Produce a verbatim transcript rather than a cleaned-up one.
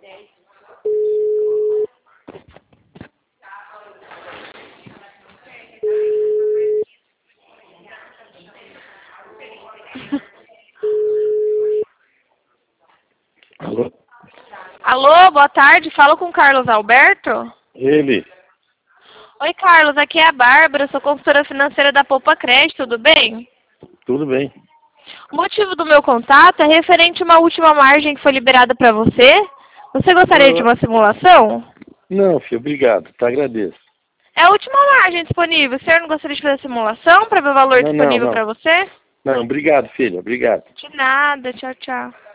Alô? Alô, boa tarde. Falo com o Carlos Alberto. Ele. Oi, Carlos. Aqui é a Bárbara. Sou consultora financeira da Poupa Crédito. Tudo bem? Tudo bem. O motivo do meu contato é referente a uma última margem que foi liberada para você. Você gostaria Eu... de uma simulação? Não, filho, obrigado. Te agradeço. É a última margem disponível. O senhor não gostaria de fazer a simulação para ver o valor Não, não, disponível não. para você? Não, obrigado, filho. Obrigado. De nada. Tchau, tchau.